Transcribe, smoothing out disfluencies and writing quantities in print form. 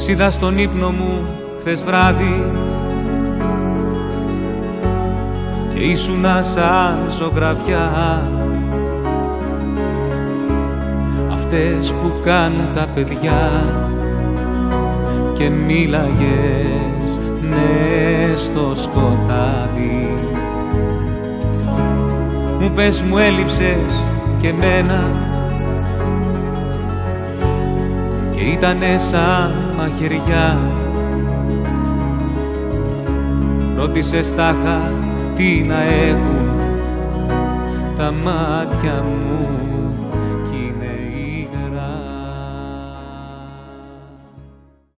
είδα στον ύπνο μου χθες βράδυ και ήσουνα σαν ζωγραφιά, αυτές που κάνουν τα παιδιά, και μίλαγες ναι στο σκοτάδι. Μου πες μου έλειψες και μένα και ήτανε σαν μαχαιριά. Ρώτησες τάχα τι να έχουν τα μάτια μου